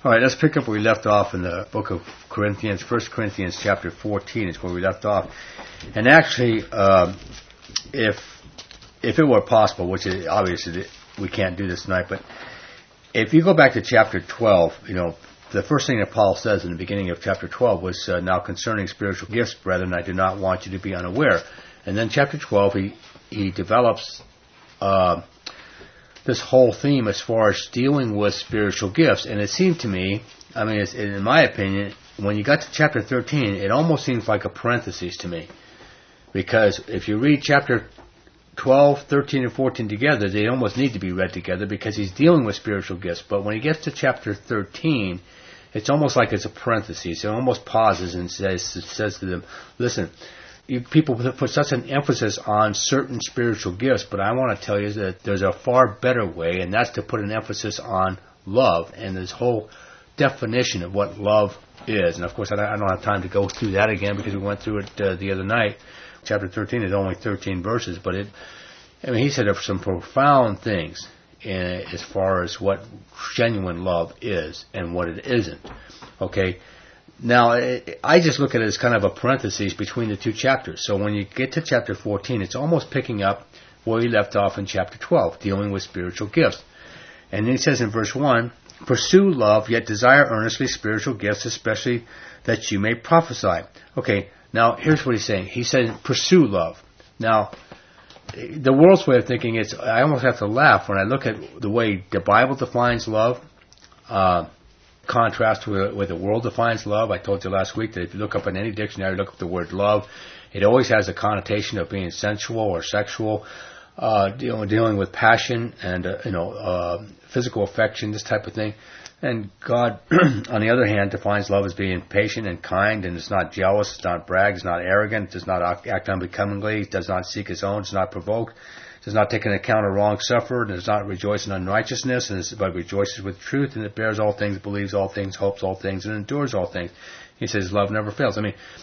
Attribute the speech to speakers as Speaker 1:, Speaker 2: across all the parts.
Speaker 1: All right, let's pick up where we left off in the book of Corinthians. 1 Corinthians chapter 14 is where we left off. And actually, if it were possible, which is obviously we can't do this tonight, but if you go back to chapter 12, the first thing that Paul says in the beginning of chapter 12 was, now concerning spiritual gifts, brethren, I do not want you to be unaware. And then chapter 12, he develops this whole theme as far as dealing with spiritual gifts. And it seemed to me, in my opinion, when you got to chapter 13, it almost seems like a parenthesis to me. Because if you read chapter 12, 13, and 14 together, they almost need to be read together because he's dealing with spiritual gifts. But when he gets to chapter 13, it's almost like it's a parenthesis. It almost pauses and says to them, listen, you people put such an emphasis on certain spiritual gifts, but I want to tell you that there's a far better way, and that's to put an emphasis on love and this whole definition of what love is. And of course, I don't have time to go through that again because we went through it the other night. Chapter 13 is only 13 verses, but he said some profound things as far as what genuine love is and what it isn't. Okay? Now, I just look at it as kind of a parenthesis between the two chapters. So when you get to chapter 14, it's almost picking up where he left off in chapter 12, dealing with spiritual gifts. And then he says in verse 1, pursue love, yet desire earnestly spiritual gifts, especially that you may prophesy. Okay, now here's what he's saying. He said, pursue love. Now, the world's way of thinking is, I almost have to laugh when I look at the way the Bible defines love, contrast with the world defines love. I told you last week that if you look up in any dictionary, look up the word love, it always has a connotation of being sensual or sexual, dealing with passion and physical affection, this type of thing. And God, on the other hand, defines love as being patient and kind, and it's not jealous, it's not brag, it's not arrogant, it does not act unbecomingly, it does not seek its own, it's not provoked, it does not take into account of wrong suffered, it does not rejoice in unrighteousness, but rejoices with truth, and it bears all things, believes all things, hopes all things, and endures all things. He says love never fails.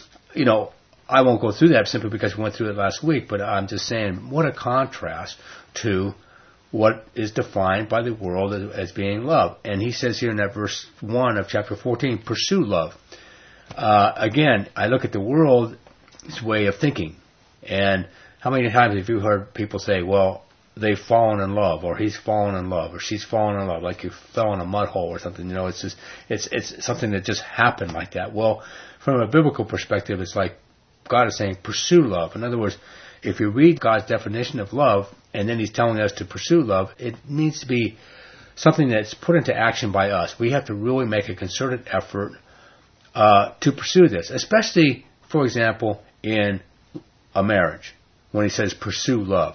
Speaker 1: I won't go through that simply because we went through it last week, but I'm just saying what a contrast to what is defined by the world as being love. And he says here in that verse 1 of chapter 14, pursue love. Again, I look at the world's way of thinking, and how many times have you heard people say, well, they've fallen in love, or he's fallen in love, or she's fallen in love, like you fell in a mud hole or something. It's something that just happened like that. Well, from a biblical perspective, it's like God is saying, pursue love. In other words, if you read God's definition of love, and then he's telling us to pursue love, it needs to be something that's put into action by us. We have to really make a concerted effort to pursue this, especially, for example, in a marriage, when he says pursue love.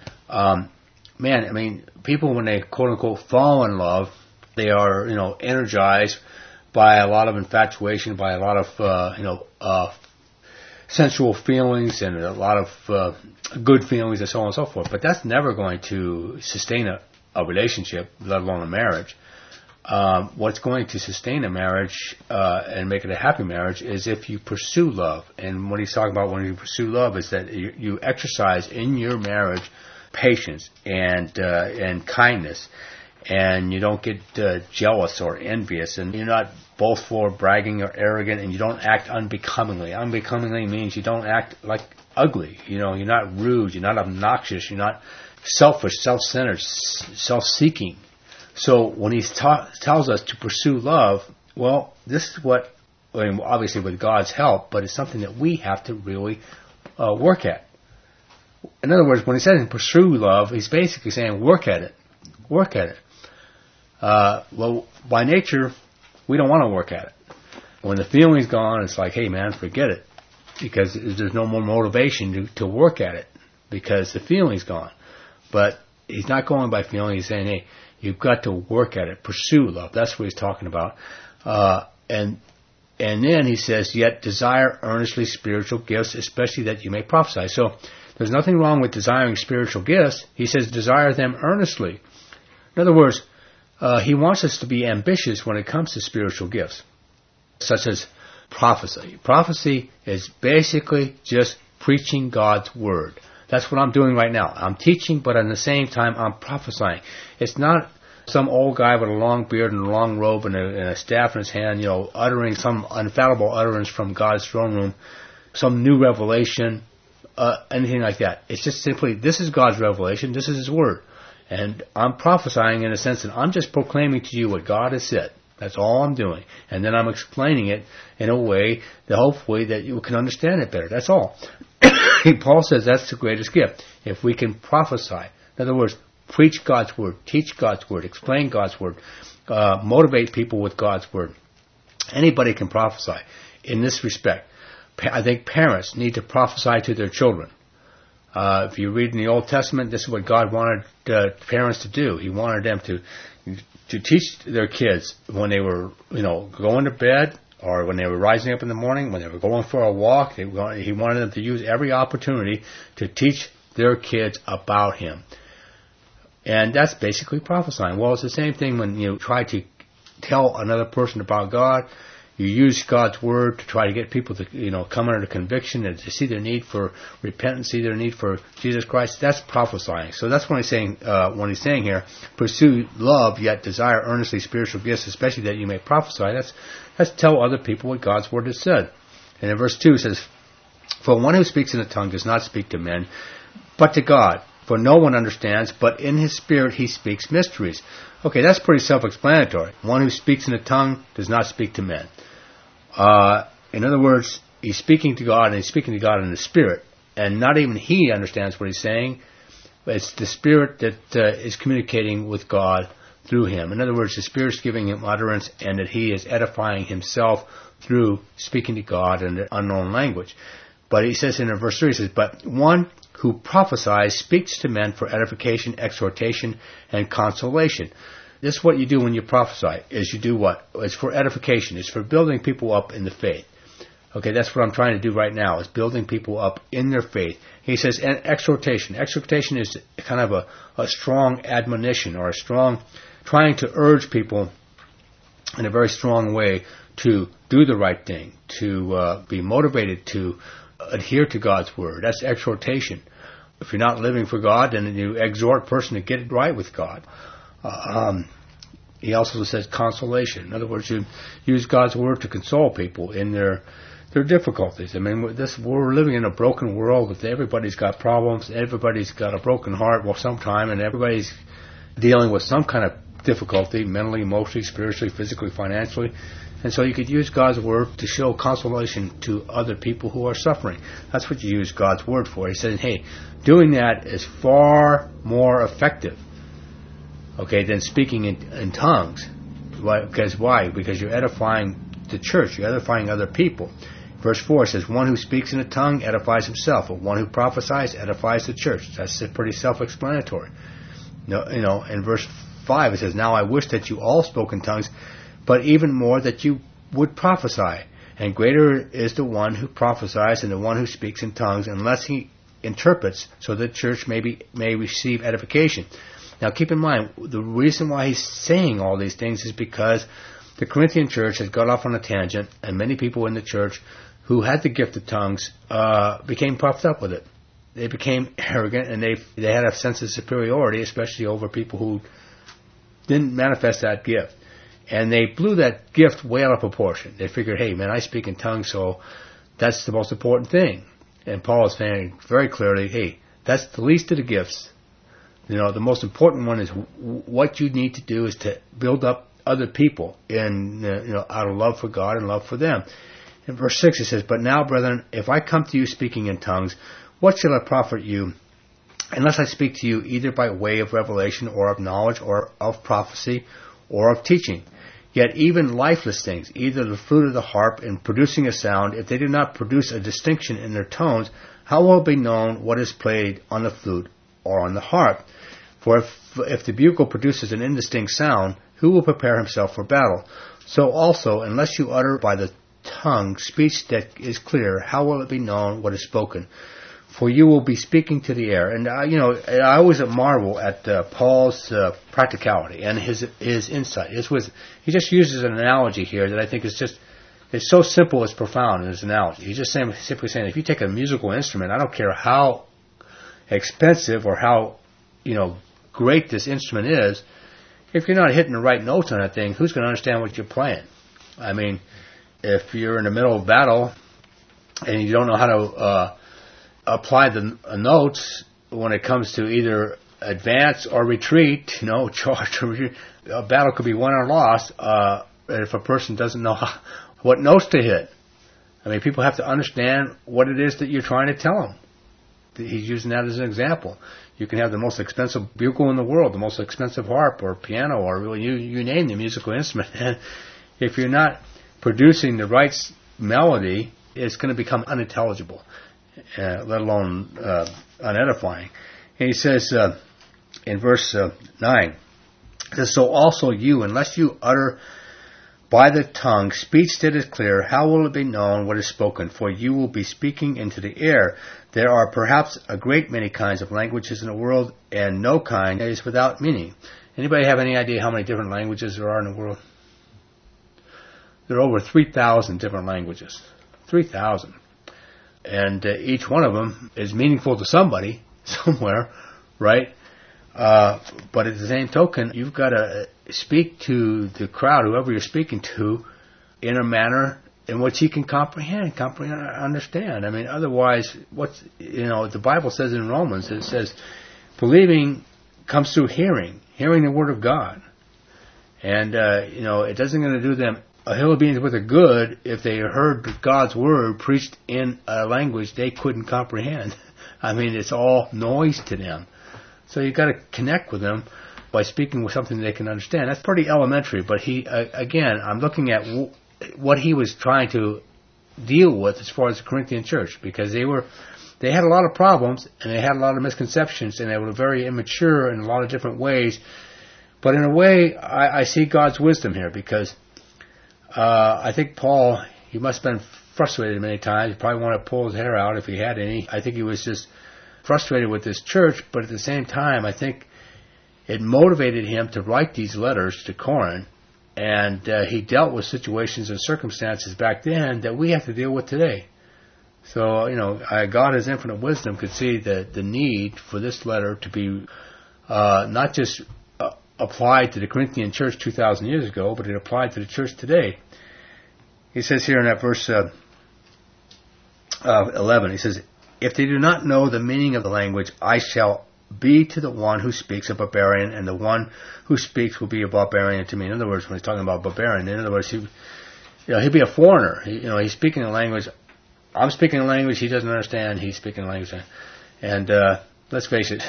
Speaker 1: People, when they quote-unquote fall in love, they are, energized by a lot of infatuation, by a lot of sensual feelings and a lot of good feelings and so on and so forth. But that's never going to sustain a relationship, let alone a marriage. What's going to sustain a marriage and make it a happy marriage is if you pursue love. And what he's talking about when you pursue love is that you exercise in your marriage patience and kindness, and you don't get jealous or envious, and you're not boastful or bragging or arrogant, and you don't act unbecomingly. Unbecomingly means you don't act like ugly. You're not rude, you're not obnoxious, you're not selfish, self-centered, self-seeking. So when he tells us to pursue love, well, this is what, obviously with God's help, but it's something that we have to really work at. In other words, when he says pursue love, he's basically saying work at it. Work at it. Well, by nature, we don't want to work at it. When the feeling's gone, it's like, hey man, forget it. Because there's no more motivation to work at it. Because the feeling's gone. But he's not going by feeling, he's saying, hey, you've got to work at it. Pursue love. That's what he's talking about. And then he says, yet desire earnestly spiritual gifts, especially that you may prophesy. So there's nothing wrong with desiring spiritual gifts. He says desire them earnestly. In other words, he wants us to be ambitious when it comes to spiritual gifts, such as prophecy. Prophecy is basically just preaching God's word. That's what I'm doing right now. I'm teaching, but at the same time, I'm prophesying. It's not some old guy with a long beard and a long robe and a staff in his hand, uttering some infallible utterance from God's throne room, some new revelation, anything like that. It's just simply, this is God's revelation, this is His Word. And I'm prophesying in a sense that I'm just proclaiming to you what God has said. That's all I'm doing. And then I'm explaining it in a way that hopefully that you can understand it better. That's all. Paul says that's the greatest gift. If we can prophesy. In other words, preach God's Word, teach God's Word, explain God's Word, motivate people with God's Word. Anybody can prophesy in this respect. I think parents need to prophesy to their children. If you read in the Old Testament, this is what God wanted parents to do. He wanted them to teach their kids when they were, going to bed or when they were rising up in the morning, when they were going for a walk. He wanted them to use every opportunity to teach their kids about Him. And that's basically prophesying. Well, it's the same thing when you try to tell another person about God. You use God's Word to try to get people to, come under conviction and to see their need for repentance, see their need for Jesus Christ. That's prophesying. So that's what he's saying here, pursue love, yet desire earnestly spiritual gifts, especially that you may prophesy. That's tell other people what God's Word has said. And in verse 2 it says, for one who speaks in a tongue does not speak to men, but to God. For no one understands, but in his spirit he speaks mysteries. Okay, that's pretty self-explanatory. One who speaks in a tongue does not speak to men. In other words, he's speaking to God, and he's speaking to God in the Spirit. And not even he understands what he's saying. It's the Spirit that is communicating with God through him. In other words, the Spirit's giving him utterance, and that he is edifying himself through speaking to God in an unknown language. But he says in verse 3, he says, but one who prophesies speaks to men for edification, exhortation, and consolation. This is what you do when you prophesy, is you do what? It's for edification. It's for building people up in the faith. Okay, that's what I'm trying to do right now, is building people up in their faith. He says, and exhortation. Exhortation is kind of a strong admonition, or a strong, trying to urge people in a very strong way to do the right thing, to be motivated to adhere to God's Word. That's exhortation. If you're not living for God, then you exhort a person to get it right with God. He also says consolation. In other words, you use God's Word to console people in their difficulties. I mean, we're living in a broken world with everybody's got problems, everybody's got a broken heart sometime, and everybody's dealing with some kind of difficulty, mentally, emotionally, spiritually, physically, financially. And so you could use God's Word to show consolation to other people who are suffering. That's what you use God's Word for. He says, hey, doing that is far more effective, than speaking in tongues. Because why? Because you're edifying the church. You're edifying other people. Verse 4 says, one who speaks in a tongue edifies himself, but one who prophesies edifies the church. That's pretty self-explanatory. In verse 5 it says, now I wish that you all spoke in tongues, but even more that you would prophesy. And greater is the one who prophesies than the one who speaks in tongues, unless he interprets, so that the church may receive edification. Now keep in mind, the reason why he's saying all these things is because the Corinthian church has got off on a tangent, and many people in the church who had the gift of tongues became puffed up with it. They became arrogant, and they had a sense of superiority, especially over people who didn't manifest that gift. And they blew that gift way out of proportion. They figured, hey, man, I speak in tongues, so that's the most important thing. And Paul is saying very clearly, hey, that's the least of the gifts. The most important one is what you need to do is to build up other people in, out of love for God and love for them. In verse 6 it says, but now, brethren, if I come to you speaking in tongues, what shall I profit you, unless I speak to you either by way of revelation or of knowledge or of prophecy or of teaching? Yet even lifeless things, either the flute or the harp, in producing a sound, if they do not produce a distinction in their tones, how will it be known what is played on the flute or on the harp? For if the bugle produces an indistinct sound, who will prepare himself for battle? So also, unless you utter by the tongue speech that is clear, how will it be known what is spoken? For you will be speaking to the air. And I always marvel at Paul's practicality and his insight. He just uses an analogy here that I think is it's so simple, it's profound in his analogy. He's just simply saying, if you take a musical instrument, I don't care how expensive or how great this instrument is, if you're not hitting the right notes on that thing, who's going to understand what you're playing? I mean, if you're in the middle of battle and you don't know how to apply the notes when it comes to either advance or retreat, charge or retreat, a battle could be won or lost if a person doesn't know what notes to hit. I mean, people have to understand what it is that you're trying to tell them. He's using that as an example. You can have the most expensive bugle in the world, the most expensive harp or piano, or you name the musical instrument. And if you're not producing the right melody, it's going to become unintelligible, let alone unedifying. And he says in verse 9, it says, so also you, unless you utter by the tongue speech that is clear, how will it be known what is spoken? For you will be speaking into the air. There are perhaps a great many kinds of languages in the world, and no kind is without meaning. Anybody have any idea how many different languages there are in the world? There are over 3,000 different languages. 3,000. And each one of them is meaningful to somebody, somewhere, right? But at the same token, you've got to speak to the crowd, whoever you're speaking to, in a manner in which he can comprehend, understand. I mean, otherwise, the Bible says in Romans, it says, believing comes through hearing the Word of God. And, it doesn't going to do them a hill of beans with a good if they heard God's Word preached in a language they couldn't comprehend. I mean, it's all noise to them. So you've got to connect with them by speaking with something they can understand. That's pretty elementary, but I'm looking at what he was trying to deal with as far as the Corinthian church, because they had a lot of problems, and they had a lot of misconceptions, and they were very immature in a lot of different ways. But in a way, I see God's wisdom here, because I think Paul, he must have been frustrated many times. He probably wanted to pull his hair out if he had any. I think he was just frustrated with this church, but at the same time, I think it motivated him to write these letters to Corinth, and he dealt with situations and circumstances back then that we have to deal with today. So, God, His infinite wisdom, could see the need for this letter to be not just applied to the Corinthian church 2,000 years ago, but it applied to the church today. He says here in that verse 11, he says, if they do not know the meaning of the language, I shall be to the one who speaks a barbarian, and the one who speaks will be a barbarian to me. In other words, when he's talking about barbarian, in other words, he'd be a foreigner. He's speaking a language. I'm speaking a language he doesn't understand. He's speaking a language. And let's face it,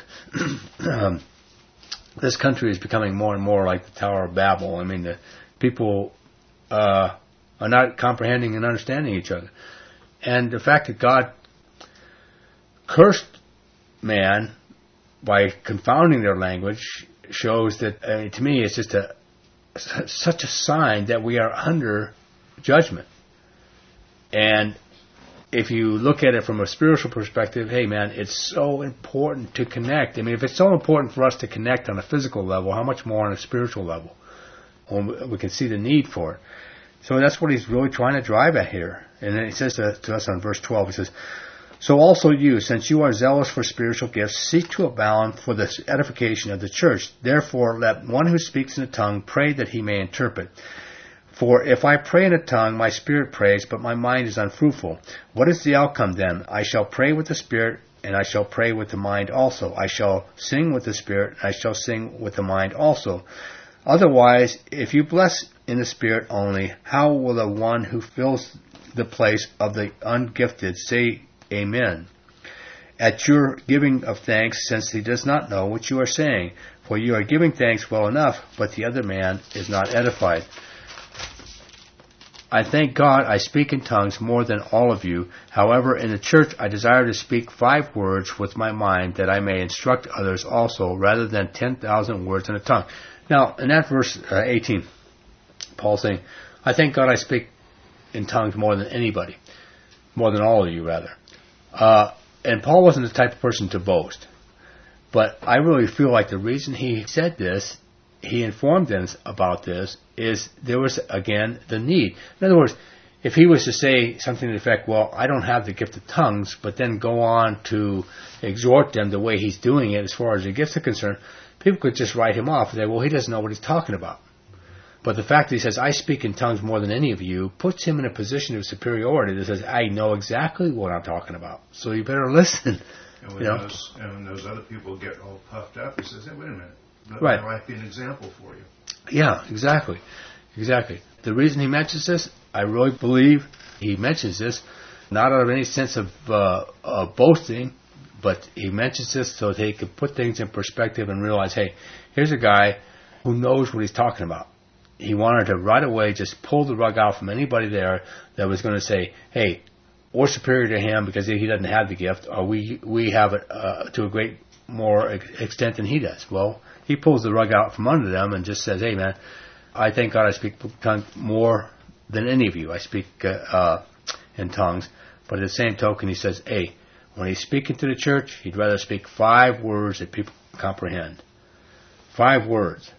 Speaker 1: this country is becoming more and more like the Tower of Babel. I mean, the people are not comprehending and understanding each other. And the fact that God cursed man by confounding their language shows that, to me, it's just such a sign that we are under judgment. And if you look at it from a spiritual perspective, hey man, it's so important to connect. I mean, if it's so important for us to connect on a physical level, how much more on a spiritual level? We can see the need for it. So that's what he's really trying to drive at here. And then he says to us on verse 12, he says, so also you, since you are zealous for spiritual gifts, seek to abound for the edification of the church. Therefore, let one who speaks in a tongue pray that he may interpret. For if I pray in a tongue, my spirit prays, but my mind is unfruitful. What is the outcome then? I shall pray with the spirit, and I shall pray with the mind also. I shall sing with the spirit, and I shall sing with the mind also. Otherwise, if you bless in the spirit only, how will the one who fills the place of the ungifted say Amen at your giving of thanks, since he does not know what you are saying? For you are giving thanks well enough, but the other man is not edified. I thank God I speak in tongues more than all of you. However, in the church I desire to speak 5 words with my mind, that I may instruct others also, rather than 10,000 words in a tongue. Now, in that verse 18, Paul's saying, I thank God I speak in tongues more than anybody, more than all of you, rather. And Paul wasn't the type of person to boast. But I really feel like the reason he said this, he informed them about this, is there was, again, the need. In other words, if he was to say something to the effect, well, I don't have the gift of tongues, but then go on to exhort them the way he's doing it as far as the gifts are concerned, people could just write him off and say, well, he doesn't know what he's talking about. But the fact that he says, I speak in tongues more than any of you, puts him in a position of superiority that says, I know exactly what I'm talking about. So you better listen.
Speaker 2: And when those other people get all puffed up, he says, hey, wait a minute. That
Speaker 1: Right.
Speaker 2: might be an example for you.
Speaker 1: Yeah, exactly. Exactly. The reason he mentions this, I really believe he mentions this, not out of any sense of boasting, but he mentions this so that he could put things in perspective and realize, hey, here's a guy who knows what he's talking about. He wanted to right away just pull the rug out from anybody there that was going to say, hey, we're superior to him because he doesn't have the gift, or we have it to a great more extent than he does. Well, he pulls the rug out from under them and just says, hey, man, I thank God I speak tongues more than any of you. I speak in tongues. But at the same token, he says, hey, when he's speaking to the church, he'd rather speak 5 words that people comprehend. 5 words.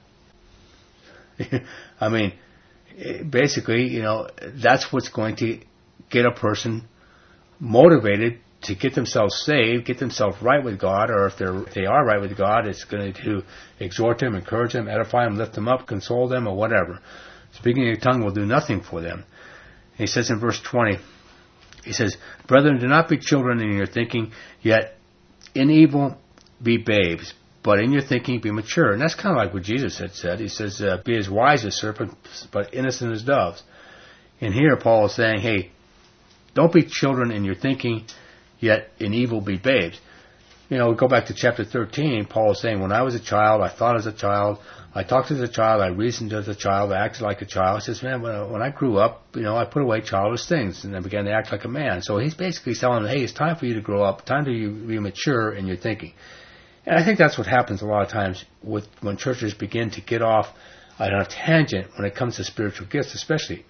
Speaker 1: I mean, basically, that's what's going to get a person motivated to get themselves saved, get themselves right with God, or if they are right with God, it's going to exhort them, encourage them, edify them, lift them up, console them, or whatever. Speaking in a tongue will do nothing for them. He says in verse 20, he says, Brethren, do not be children in your thinking, yet in evil be babes, but in your thinking be mature. And that's kind of like what Jesus had said. He says, be as wise as serpents, but innocent as doves. And here Paul is saying, hey, don't be children in your thinking, yet in evil be babes. Go back to chapter 13, Paul is saying, when I was a child, I thought as a child, I talked as a child, I reasoned as a child, I acted like a child. He says, man, when I grew up, I put away childish things, and I began to act like a man. So he's basically telling them, hey, it's time for you to grow up, time to be mature in your thinking. And I think that's what happens a lot of times when churches begin to get off on a tangent when it comes to spiritual gifts, especially.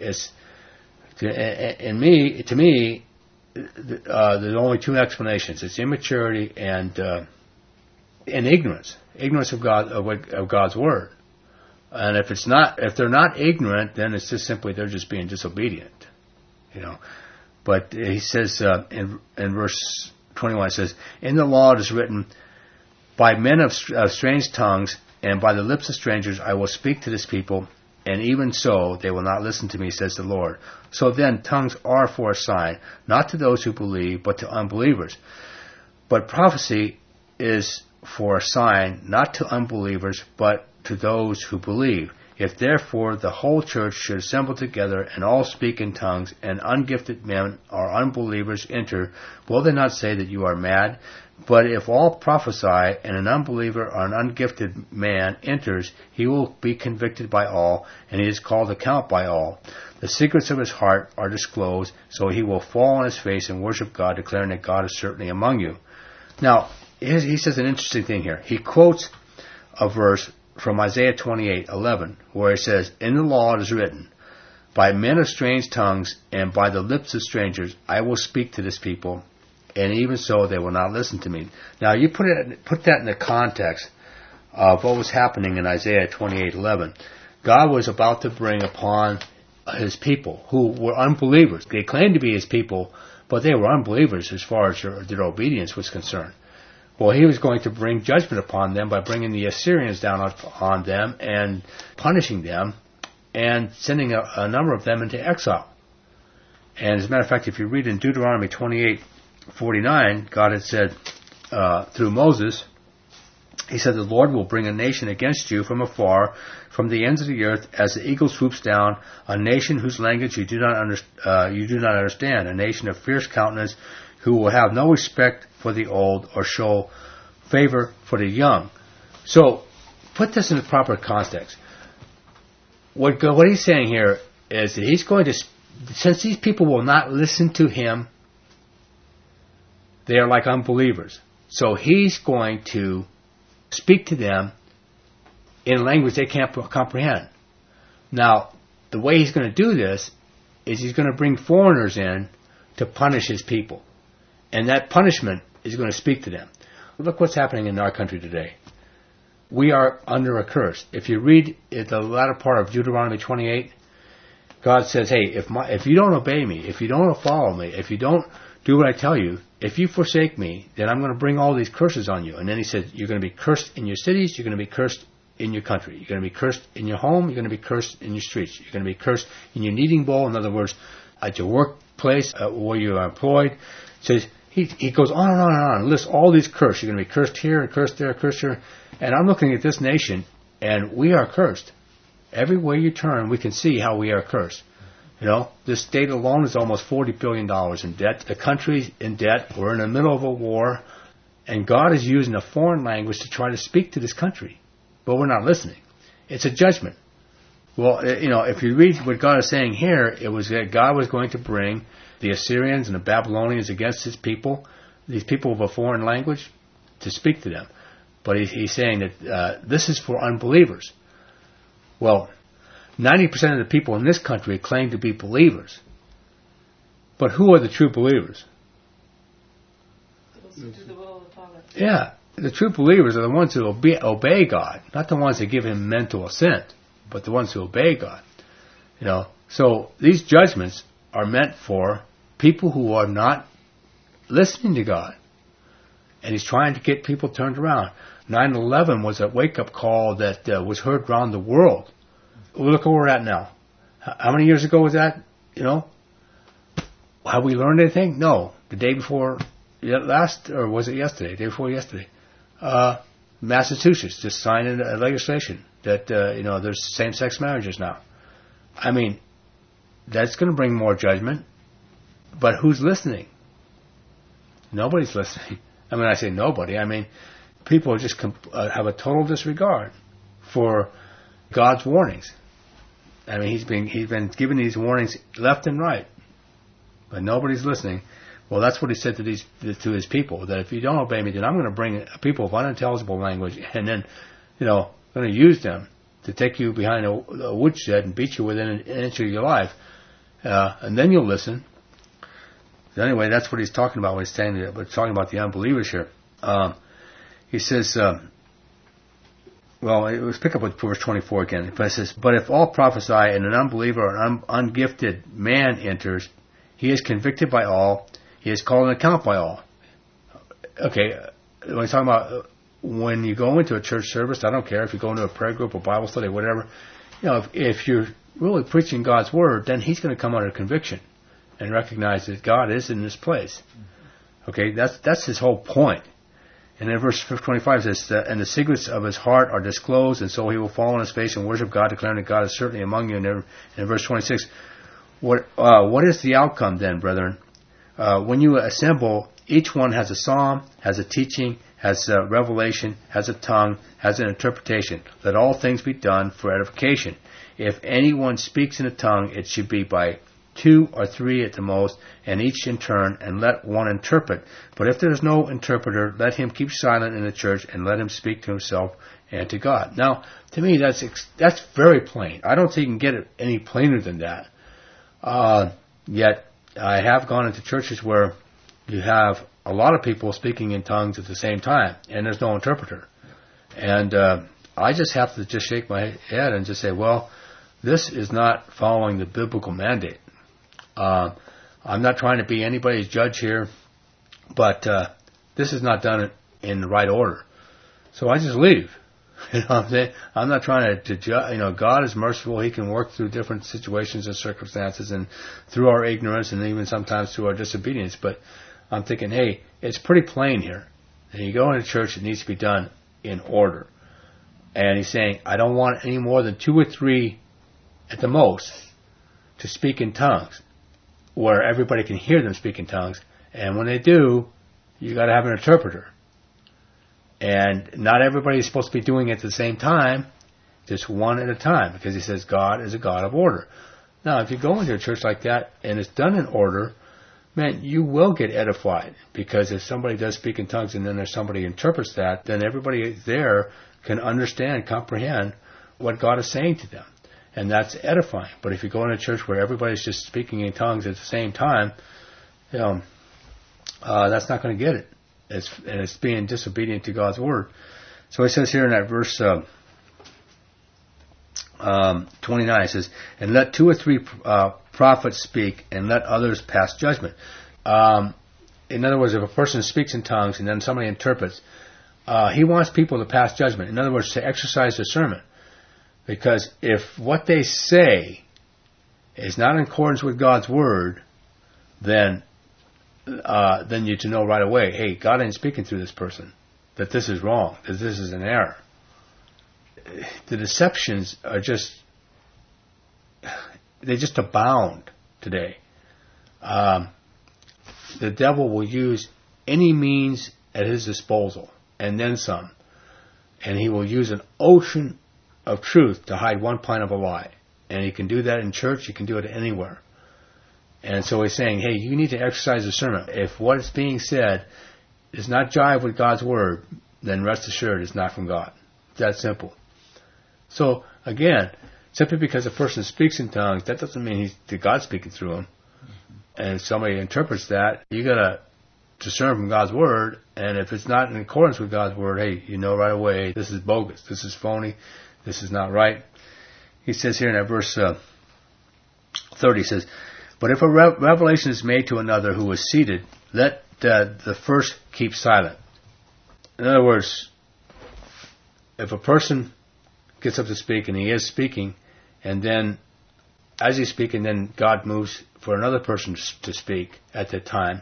Speaker 1: To me, there's only 2 explanations. It's immaturity and ignorance of God's word. And if they're not ignorant, then it's just simply they're just being disobedient, But he says in verse 21, it says, in the law it is written, by men of strange tongues and by the lips of strangers I will speak to this people, and even so they will not listen to me, says the Lord. So then tongues are for a sign, not to those who believe, but to unbelievers. But prophecy is for a sign, not to unbelievers, but to those who believe. If therefore the whole church should assemble together and all speak in tongues, and ungifted men or unbelievers enter, will they not say that you are mad? But if all prophesy, and an unbeliever or an ungifted man enters, he will be convicted by all, and he is called to account by all. The secrets of his heart are disclosed, so he will fall on his face and worship God, declaring that God is certainly among you. Now, he says an interesting thing here. He quotes a verse from Isaiah 28:11, where it says, in the law it is written, by men of strange tongues and by the lips of strangers I will speak to this people, and even so they will not listen to me. Now you put that in the context of what was happening in Isaiah 28:11. God was about to bring upon his people who were unbelievers. They claimed to be his people, but they were unbelievers as far as their obedience was concerned. Well, he was going to bring judgment upon them by bringing the Assyrians down on them and punishing them and sending a number of them into exile. And as a matter of fact, if you read in Deuteronomy 28:49, God had said through Moses, he said, the Lord will bring a nation against you from afar, from the ends of the earth, as the eagle swoops down, a nation whose language you do not understand, a nation of fierce countenance, who will have no respect for the old or show favor for the young. So, put this in the proper context. What he's saying here is that he's going to, since these people will not listen to him, they are like unbelievers. So he's going to speak to them in a language they can't comprehend. Now, the way he's going to do this is he's going to bring foreigners in to punish his people. And that punishment is going to speak to them. Look what's happening in our country today. We are under a curse. If you read the latter part of Deuteronomy 28, God says, hey, if you don't obey me, if you don't follow me, if you don't do what I tell you, if you forsake me, then I'm going to bring all these curses on you. And then he said, you're going to be cursed in your cities, you're going to be cursed in your country. You're going to be cursed in your home, you're going to be cursed in your streets. You're going to be cursed in your kneading bowl. In other words, at your workplace, where you are employed. So he goes on and on and on and lists all these curses. You're going to be cursed here and cursed there, cursed here. And I'm looking at this nation, and we are cursed. Everywhere you turn, we can see how we are cursed. You know, this state alone is almost $40 billion in debt. The country's in debt. We're in the middle of a war. And God is using a foreign language to try to speak to this country. But we're not listening. It's a judgment. Well, you know, if you read what God is saying here, it was that God was going to bring the Assyrians and the Babylonians against his people, these people of a foreign language, to speak to them. But he's saying that this is for unbelievers. Well, 90% of the people in this country claim to be believers. But who are the true believers?
Speaker 3: Those who do the will of the Father.
Speaker 1: Yeah, the true believers are the ones who obey God, not the ones that give him mental assent, but the ones who obey God. You know, so these judgments are meant for people who are not listening to God. And he's trying to get people turned around. 9/11 was a wake-up call that was heard around the world. Look where we're at now. How many years ago was that? You know? Have we learned anything? No. The day before last, or was it yesterday? Day before yesterday. Massachusetts just signed a legislation that, you know, there's same-sex marriages now. I mean, that's going to bring more judgment. But who's listening? Nobody's listening. I mean, I say nobody. I mean, people just have a total disregard for God's warnings. I mean, he's been giving these warnings left and right, but nobody's listening. Well, that's what he said to his people, that if you don't obey me, then I'm going to bring a people of unintelligible language, and then, you know, I'm going to use them to take you behind a woodshed and beat you within an inch of your life, and then you'll listen. So anyway, that's what he's talking about when he's saying that. We're talking about the unbelievers here. He says, well, let's pick up with verse 24 again. But it says, but if all prophesy and an unbeliever or an ungifted man enters, he is convicted by all, he is called an account by all. Okay, when he's talking about when you go into a church service, I don't care if you go into a prayer group or Bible study, whatever, you know, if you're really preaching God's word, then he's going to come under conviction and recognize that God is in this place. Okay, that's his whole point. And in verse 25 it says, and the secrets of his heart are disclosed, and so he will fall on his face and worship God, declaring that God is certainly among you. And in verse 26, what is the outcome then, brethren? When you assemble, each one has a psalm, has a teaching, has a revelation, has a tongue, has an interpretation. Let all things be done for edification. If anyone speaks in a tongue, it should be by 2 or 3 at the most, and each in turn, and let one interpret. But if there is no interpreter, let him keep silent in the church, and let him speak to himself and to God. Now, to me, that's very plain. I don't think you can get it any plainer than that. Yet, I have gone into churches where you have a lot of people speaking in tongues at the same time, and there's no interpreter. And I just have to just shake my head and just say, well, this is not following the biblical mandate. I'm not trying to be anybody's judge here, but this is not done in the right order. So I just leave. You know what I'm saying? I'm not trying to judge. You know, God is merciful. He can work through different situations and circumstances and through our ignorance and even sometimes through our disobedience. But I'm thinking, hey, it's pretty plain here. And you go into church, it needs to be done in order. And he's saying, I don't want any more than 2 or 3 at the most to speak in tongues, where everybody can hear them speak in tongues. And when they do, you got to have an interpreter. And not everybody is supposed to be doing it at the same time, just one at a time, because he says God is a God of order. Now, if you go into a church like that and it's done in order, man, you will get edified, because if somebody does speak in tongues and then there's somebody who interprets that, then everybody there can understand, comprehend what God is saying to them. And that's edifying. But if you go in a church where everybody's just speaking in tongues at the same time, you know, that's not going to get it. It's being disobedient to God's word. So it says here in that verse 29, it says, and let 2 or 3 prophets speak, and let others pass judgment. in other words, if a person speaks in tongues and then somebody interprets, he wants people to pass judgment. In other words, to exercise discernment. Because if what they say is not in accordance with God's word, then you to know right away, hey, God ain't speaking through this person, that this is wrong, that this is an error. The deceptions are they just abound today. The devil will use any means at his disposal, and then some. And he will use an ocean of truth to hide one pint of a lie. And he can do that in church, he can do it anywhere. And so he's saying, hey, you need to exercise discernment. If what is being said does not jive with God's word, then rest assured it's not from God. It's that simple. So, again, simply because a person speaks in tongues, that doesn't mean that God's speaking through him. And if somebody interprets that, you got to discern from God's word. And if it's not in accordance with God's word, hey, you know right away, this is bogus, this is phony, this is not right. He says here in that verse 30, he says, but if a revelation is made to another who is seated, let the first keep silent. In other words, if a person gets up to speak and he is speaking, and then as he's speaking, then God moves for another person to speak at that time,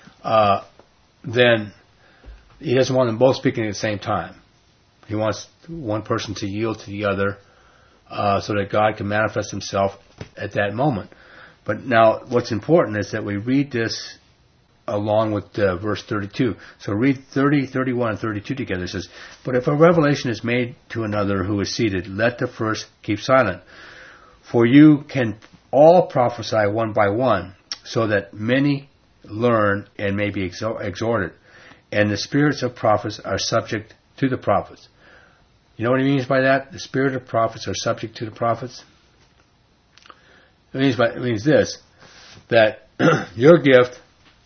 Speaker 1: then he doesn't want them both speaking at the same time. He wants one person to yield to the other so that God can manifest himself at that moment. But now what's important is that we read this along with verse 32. So read 30, 31, and 32 together. It says, but if a revelation is made to another who is seated, let the first keep silent. For you can all prophesy one by one, so that many learn and may be exhorted. And the spirits of prophets are subject to the prophets. You know what he means by that? The spirit of prophets are subject to the prophets? It means this, that your gift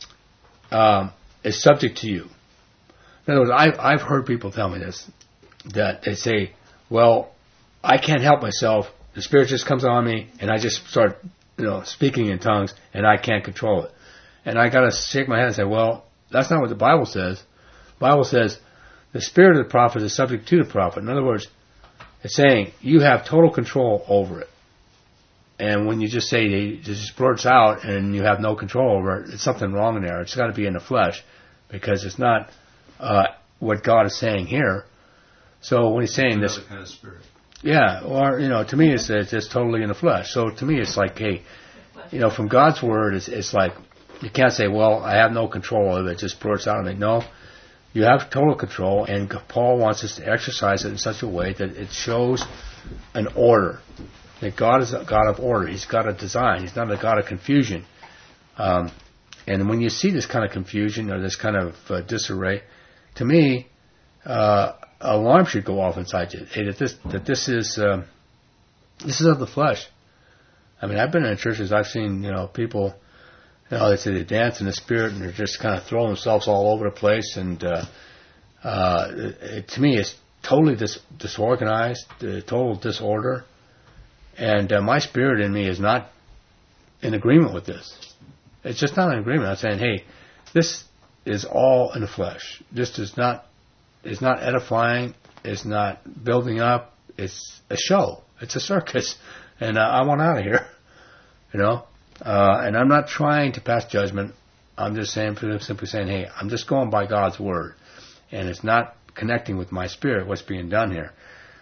Speaker 1: is subject to you. In other words, I've heard people tell me this, that they say, well, I can't help myself. The Spirit just comes on me, and I just start, speaking in tongues, and I can't control it. And I got to shake my head and say, well, that's not what the Bible says. The Bible says the spirit of the prophet is subject to the prophet. In other words, it's saying you have total control over it. And when you just say it just blurts out and you have no control over it, it's something wrong in there. It's got to be in the flesh, because it's not what God is saying here. So when he's saying this,
Speaker 2: kind of spirit.
Speaker 1: Yeah, or to me it's just totally in the flesh. So to me it's like, hey, from God's word, it's like you can't say, well, I have no control of it. It just blurts out of me. No, you have total control, and Paul wants us to exercise it in such a way that it shows an order. That God is a God of order. He's got a design. He's not a God of confusion. And when you see this kind of confusion or this kind of disarray, to me, alarm should go off inside you. Hey, that this is of the flesh. I mean, I've been in churches. I've seen people. They say they dance in the spirit and they're just kind of throwing themselves all over the place. And to me, it's totally disorganized, total disorder. And my spirit in me is not in agreement with this. It's just not in agreement. I'm saying, hey, this is all in the flesh. This is not edifying. It's not building up. It's a show. It's a circus. And I want out of here. And I'm not trying to pass judgment. I'm just simply saying, hey, I'm just going by God's word. And it's not connecting with my spirit, what's being done here.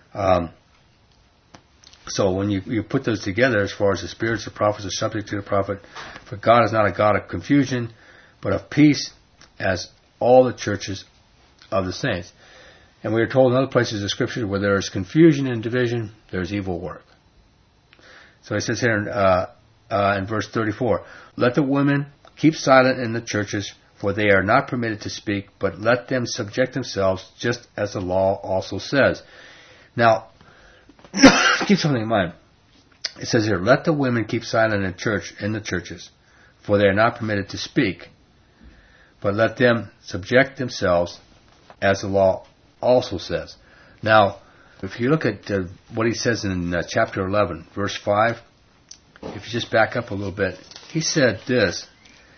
Speaker 1: So when you put those together, as far as the spirits of prophets are subject to the prophet, for God is not a God of confusion, but of peace, as all the churches of the saints. And we are told in other places of Scripture, where there is confusion and division, there is evil work. So it says here in verse 34, let the women keep silent in the churches, for they are not permitted to speak, but let them subject themselves, just as the law also says. Now, keep something in mind. It says here, let the women keep silent in the churches, for they are not permitted to speak, but let them subject themselves, as the law also says. Now, if you look at what he says in chapter 11, verse 5, if you just back up a little bit, he said this,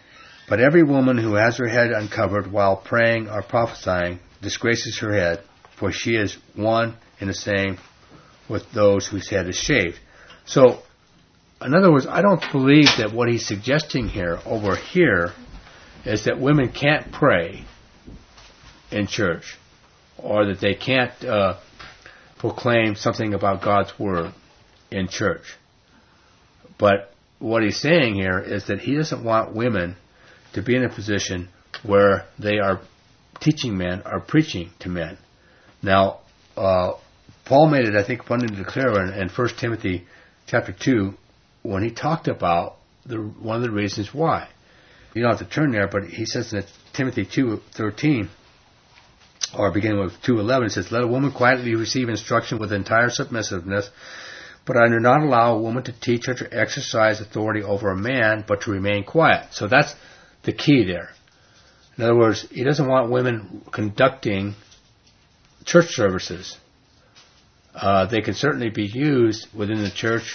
Speaker 1: But every woman who has her head uncovered while praying or prophesying disgraces her head, for she is one and the same with those whose head is shaved. So, in other words, I don't believe that what he's suggesting here, over here, is that women can't pray in church, or that they can't proclaim something about God's Word in church. But what he's saying here is that he doesn't want women to be in a position where they are teaching men or preaching to men. Now, Paul made it, I think, abundantly clear in 1 Timothy chapter 2 when he talked about one of the reasons why. You don't have to turn there, but he says in Timothy 2:13, or beginning with 2:11, it says, "Let a woman quietly receive instruction with entire submissiveness, but I do not allow a woman to teach or to exercise authority over a man, but to remain quiet." So that's the key there. In other words, he doesn't want women conducting church services. They can certainly be used within the church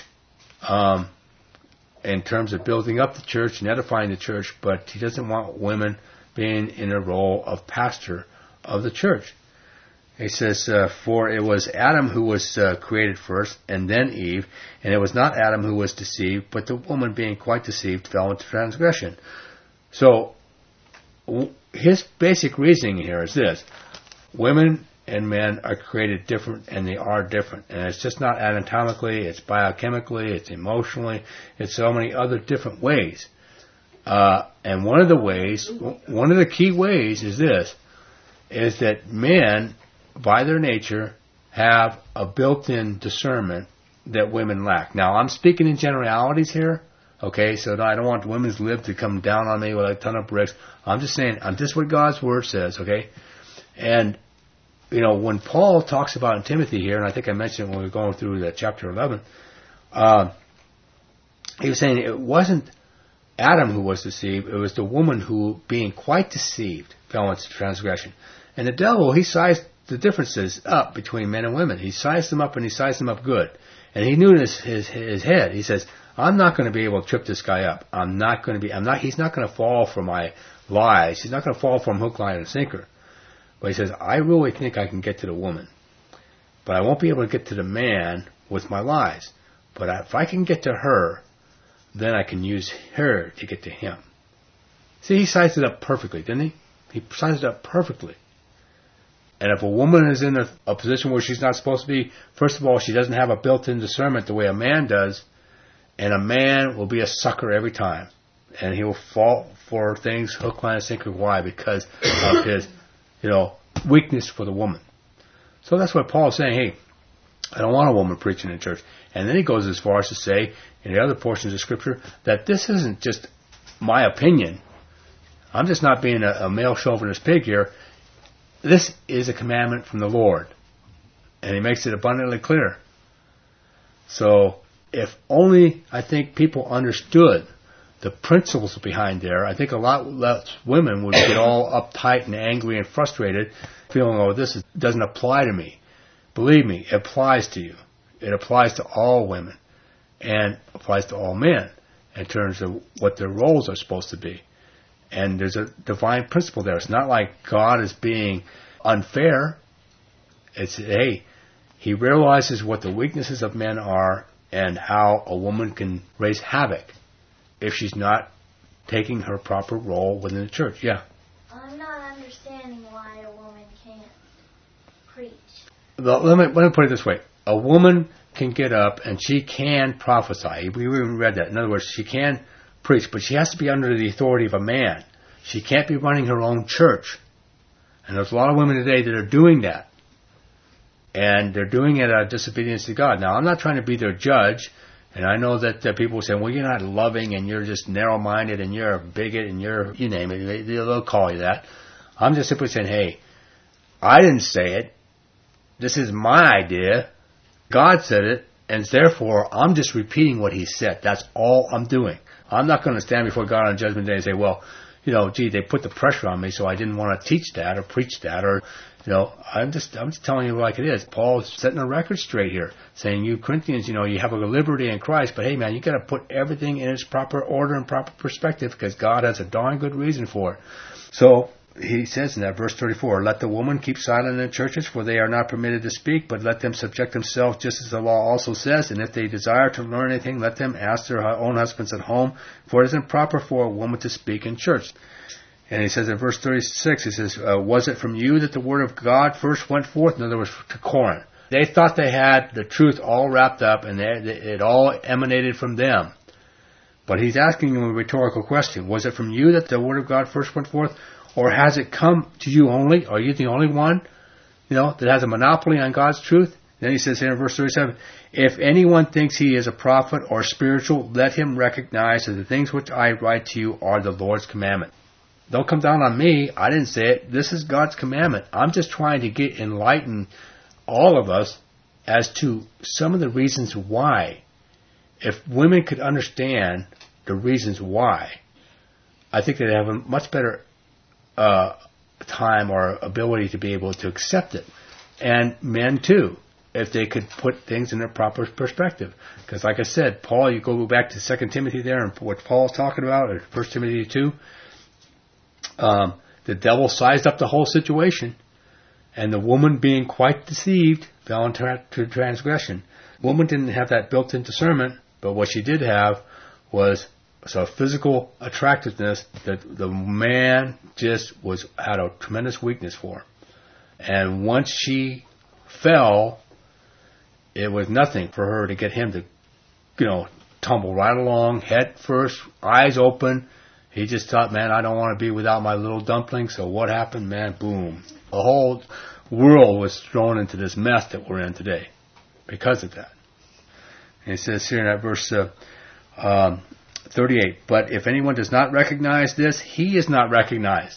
Speaker 1: in terms of building up the church and edifying the church, but he doesn't want women being in a role of pastor of the church. He says, "For it was Adam who was created first, and then Eve, and it was not Adam who was deceived, but the woman being quite deceived fell into transgression." So, his basic reasoning here is this: women and men are created different, and they are different. And it's just not anatomically, it's biochemically, it's emotionally, it's so many other different ways. And one of the key ways is this, is that men, by their nature, have a built-in discernment that women lack. Now, I'm speaking in generalities here, okay, so I don't want women's lib to come down on me with a ton of bricks. I'm just saying, I'm just what God's Word says, okay? And you know, when Paul talks about in Timothy here, and I think I mentioned when we were going through that chapter 11, he was saying it wasn't Adam who was deceived, it was the woman who, being quite deceived, fell into transgression. And the devil, he sized the differences up between men and women. He sized them up, and he sized them up good. And he knew in his head, he says, I'm not going to be able to trip this guy up. He's not going to fall for my lies. He's not going to fall from hook, line, and sinker. But he says, I really think I can get to the woman, but I won't be able to get to the man with my lies. But if I can get to her, then I can use her to get to him. See, he sized it up perfectly, didn't he? He sized it up perfectly. And if a woman is in a position where she's not supposed to be, first of all, she doesn't have a built-in discernment the way a man does, and a man will be a sucker every time. And he will fall for things hook, line, and sinker. Why? Because of his weakness for the woman. So that's what Paul is saying, hey, I don't want a woman preaching in church. And then he goes as far as to say, in the other portions of Scripture, that this isn't just my opinion. I'm just not being a male chauvinist pig here. This is a commandment from the Lord. And he makes it abundantly clear. So, if only, I think, people understood the principles behind there, I think a lot less women would get all uptight and angry and frustrated, feeling, this doesn't apply to me. Believe me, it applies to you. It applies to all women and applies to all men in terms of what their roles are supposed to be. And there's a divine principle there. It's not like God is being unfair. It's, hey, he realizes what the weaknesses of men are and how a woman can raise havoc if she's not taking her proper role within the church. Yeah.
Speaker 3: I'm not understanding why a woman can't preach.
Speaker 1: Well, let me put it this way. A woman can get up and she can prophesy. We even read that. In other words, she can preach, but she has to be under the authority of a man. She can't be running her own church. And there's a lot of women today that are doing that. And they're doing it out of disobedience to God. Now, I'm not trying to be their judge. And I know that people say, well, you're not loving and you're just narrow-minded and you're a bigot and you name it. They'll call you that. I'm just simply saying, hey, I didn't say it. This is my idea. God said it. And therefore, I'm just repeating what He said. That's all I'm doing. I'm not going to stand before God on Judgment Day and say, well, they put the pressure on me, so I didn't want to teach that or preach that or, I'm just telling you like it is. Paul's setting a record straight here, saying you Corinthians, you have a liberty in Christ, but hey man, you got to put everything in its proper order and proper perspective because God has a darn good reason for it. So he says in that verse 34, let the woman keep silent in churches, for they are not permitted to speak, but let them subject themselves, just as the law also says. And if they desire to learn anything, let them ask their own husbands at home, for it isn't proper for a woman to speak in church. And he says in verse 36, he says, was it from you that the word of God first went forth? In other words, to Corinth. They thought they had the truth all wrapped up, and it all emanated from them. But he's asking them a rhetorical question. Was it from you that the word of God first went forth? Or has it come to you only? Are you the only one, that has a monopoly on God's truth? Then he says here in verse 37, if anyone thinks he is a prophet or spiritual, let him recognize that the things which I write to you are the Lord's commandment. Don't come down on me. I didn't say it. This is God's commandment. I'm just trying to enlighten all of us as to some of the reasons why. If women could understand the reasons why, I think they'd have a much better time or ability to be able to accept it. And men too, if they could put things in their proper perspective. Because like I said, Paul, you go back to 2 Timothy there and what Paul's talking about, or 1 Timothy 2, the devil sized up the whole situation, and the woman being quite deceived fell into transgression. Woman didn't have that built-in discernment, but what she did have was a physical attractiveness that the man just had a tremendous weakness for. And once she fell, it was nothing for her to get him to, tumble right along, head first, eyes open. He just thought, man, I don't want to be without my little dumpling. So what happened, man? Boom. The whole world was thrown into this mess that we're in today because of that. And it says here in that verse 38, but if anyone does not recognize this, he is not recognized.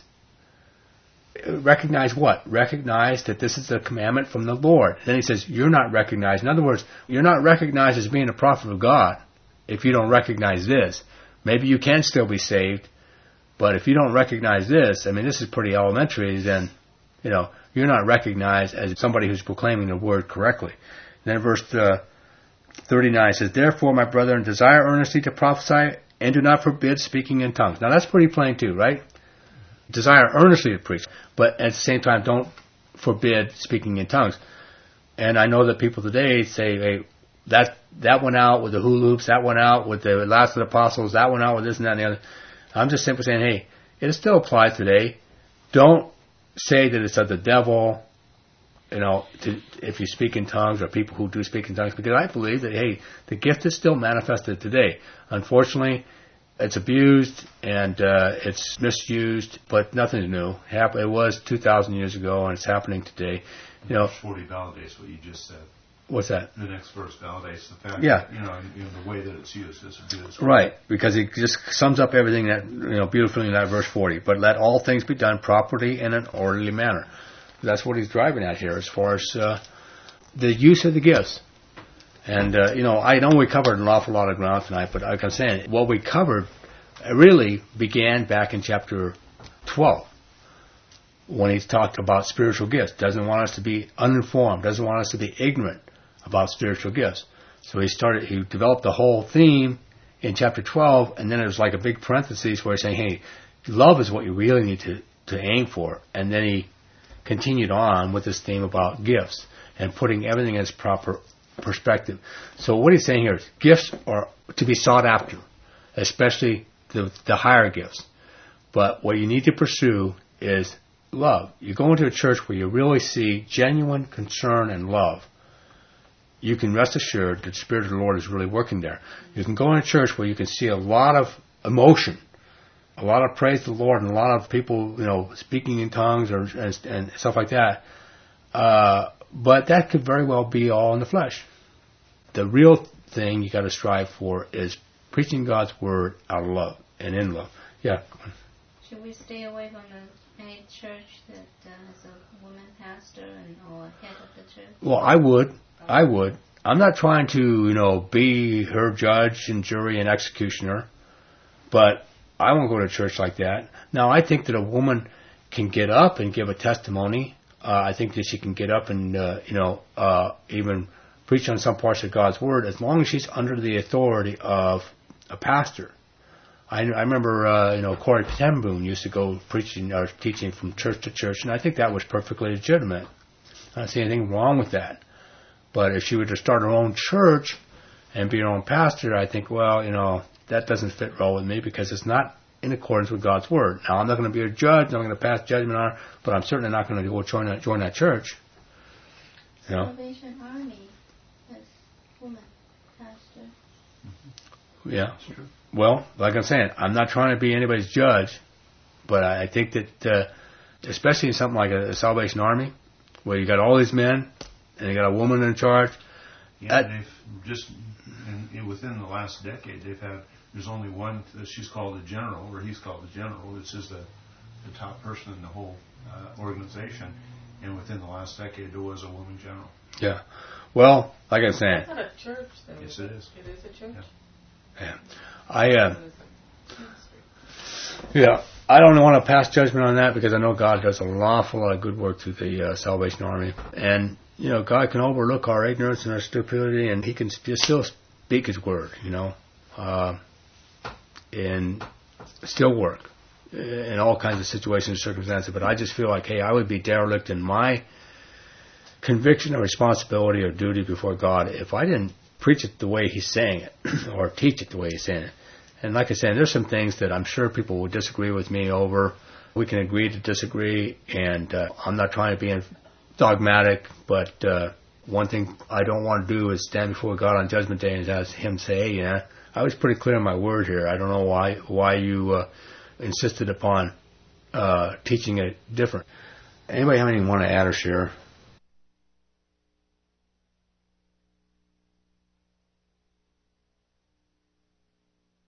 Speaker 1: Recognize what? Recognize that this is a commandment from the Lord. Then he says, you're not recognized. In other words, you're not recognized as being a prophet of God if you don't recognize this. Maybe you can still be saved, but if you don't recognize this, this is pretty elementary, then, you're not recognized as somebody who's proclaiming the word correctly. And then verse 39 says, therefore, my brethren, desire earnestly to prophesy and do not forbid speaking in tongues. Now, that's pretty plain too, right? Desire earnestly to preach, but at the same time, don't forbid speaking in tongues. And I know that people today say, hey, that went out with the hula hoops, that went out with the last of the apostles, that went out with this and that and the other. I'm just simply saying, hey, it still applies today. Don't say that it's of the devil, if you speak in tongues or people who do speak in tongues, because I believe that, hey, the gift is still manifested today. Unfortunately, it's abused and it's misused, but nothing's new. It was 2,000 years ago, and it's happening today.
Speaker 2: Verse 40 validates what you just said.
Speaker 1: What's that?
Speaker 2: The next verse validates the fact that, the way that it's used is abused.
Speaker 1: Right, because it just sums up everything that, beautifully in that verse 40. But let all things be done properly in an orderly manner. That's what he's driving at here as far as the use of the gifts. And, I know we covered an awful lot of ground tonight, but like I'm saying, what we covered really began back in chapter 12 when he talked about spiritual gifts. Doesn't want us to be uninformed, doesn't want us to be ignorant about spiritual gifts. So he developed the whole theme in chapter 12, and then it was like a big parenthesis where he's saying, hey, love is what you really need to aim for. And then he continued on with this theme about gifts and putting everything in its proper perspective. So what he's saying here is gifts are to be sought after, especially the higher gifts. But what you need to pursue is love. You go into a church where you really see genuine concern and love. You can rest assured that the Spirit of the Lord is really working there. You can go in a church where you can see a lot of emotion, a lot of praise to the Lord, and a lot of people, speaking in tongues and stuff like that. But that could very well be all in the flesh. The real thing you got to strive for is preaching God's word out of love and in love. Yeah.
Speaker 4: Should we stay away from any church that has a woman pastor or head of the church?
Speaker 1: Well, I would. I'm not trying to, be her judge and jury and executioner, but I won't go to church like that. Now, I think that a woman can get up and give a testimony I think that she can get up and, even preach on some parts of God's Word as long as she's under the authority of a pastor. I remember, Corey Ten Boom used to go preaching or teaching from church to church, and I think that was perfectly legitimate. I don't see anything wrong with that. But if she were to start her own church and be her own pastor, I think, that doesn't fit well with me because it's not in accordance with God's Word. Now, I'm not going to be a judge. I'm not going to pass judgment on her, but I'm certainly not going to go join that church.
Speaker 4: Salvation Army has woman pastor.
Speaker 1: Yeah. Well, like I'm saying, I'm not trying to be anybody's judge, but I think that, especially in something like a Salvation Army, where you got all these men and you got a woman in charge.
Speaker 2: Yeah, they've just within the last decade, there's only one. She's called a general, or he's called a general. This is the top person in the whole organization, and within the last decade, there was a woman general.
Speaker 1: Yeah. Well, like I'm saying.
Speaker 5: It's not a church, though.
Speaker 2: Yes, it is.
Speaker 5: It is a church.
Speaker 2: Yeah.
Speaker 1: I don't want to pass judgment on that because I know God does an awful lot of good work through the Salvation Army. And, God can overlook our ignorance and our stupidity, and He can still speak His Word, and still work in all kinds of situations and circumstances. But I just feel like, hey, I would be derelict in my conviction of responsibility or duty before God if I didn't preach it the way He's saying it or teach it the way He's saying it. And like I said, there's some things that I'm sure people will disagree with me over. We can agree to disagree, and I'm not trying to be dogmatic, but one thing I don't want to do is stand before God on Judgment Day and have Him say, hey, I was pretty clear in my word here. I don't know why you insisted upon teaching it different. Anybody have anything you want to add or share?